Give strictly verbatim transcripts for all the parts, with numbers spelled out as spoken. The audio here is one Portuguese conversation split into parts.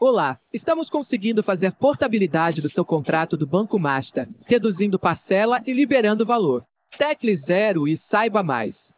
Olá, estamos conseguindo fazer portabilidade do seu contrato do Banco Master, reduzindo parcela e liberando valor. Tecle zero e saiba mais.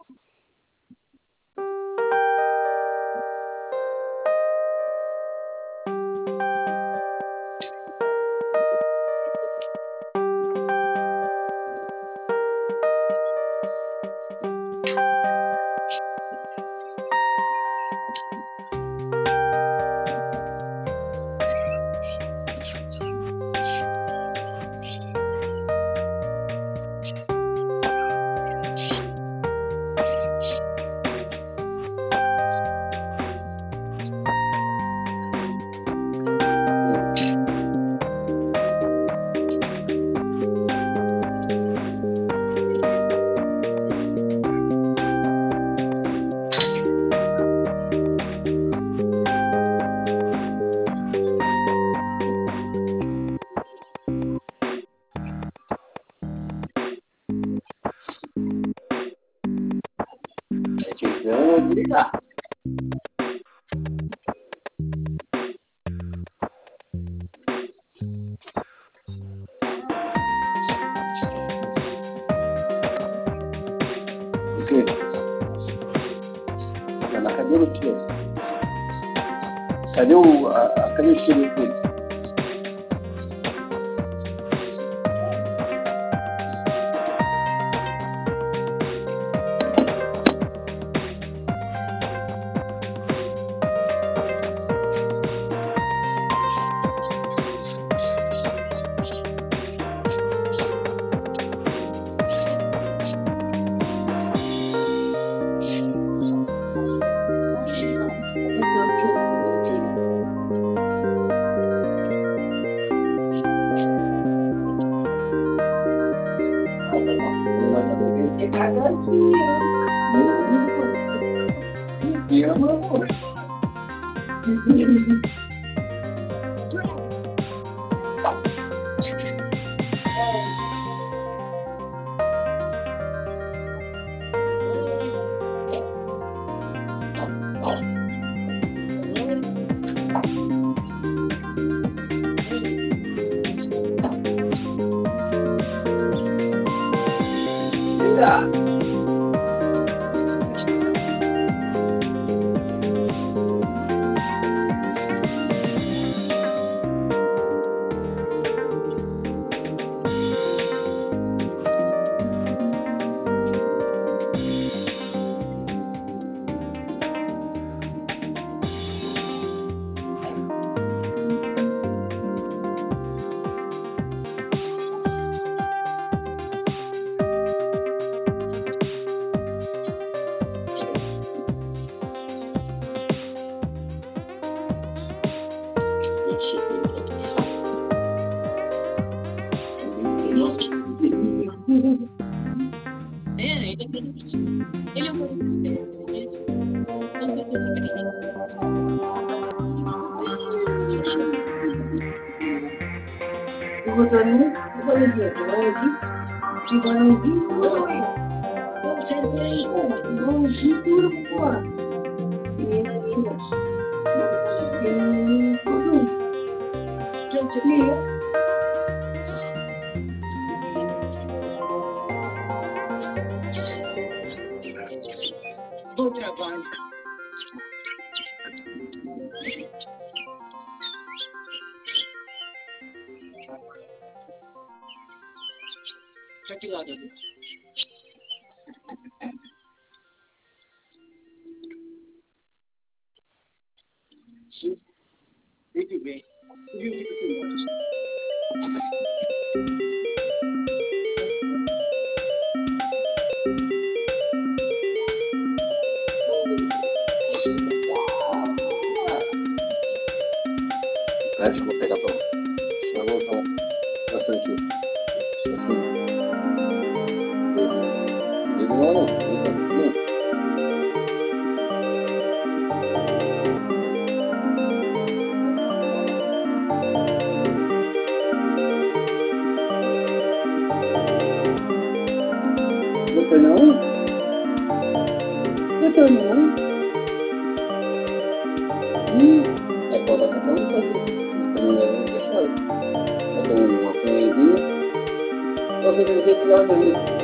Precisando ligar. O quê? Não, mas cadê o quê? Cadê o... A, a, cadê o espelho dele? Bom trabalho. Pra que lado, Adu? Sim. Muito bem. Viu o que você gosta? Acho que vou pegar pra você. Eu vou voltar bastante. Assim. Não, não, não. Não. Você não? Você não? Hum, é qual vai vamos fazer. Então, deixa eu fazer uma penhazinha. Você tem que retirar mesmo.